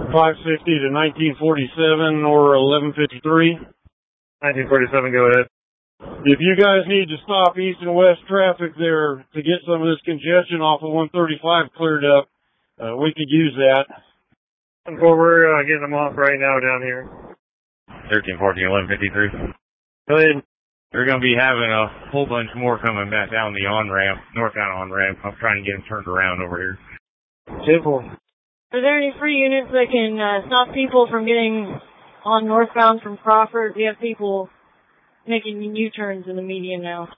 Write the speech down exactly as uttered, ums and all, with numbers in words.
five fifty to nineteen forty-seven or eleven fifty-three. nineteen forty-seven, go ahead. If you guys need to stop east and west traffic there to get some of this congestion off of one thirty-five cleared up, uh, we could use that. Well, we're uh, getting them off right now down here. thirteen fourteen, eleven fifty-three. Go ahead. They're going to be having a whole bunch more coming back down the on-ramp, northbound on-ramp. I'm trying to get them turned around over here. Simple. Are there any free units that can uh, stop people from getting on northbound from Crawford? We have people making U-turns in the median now.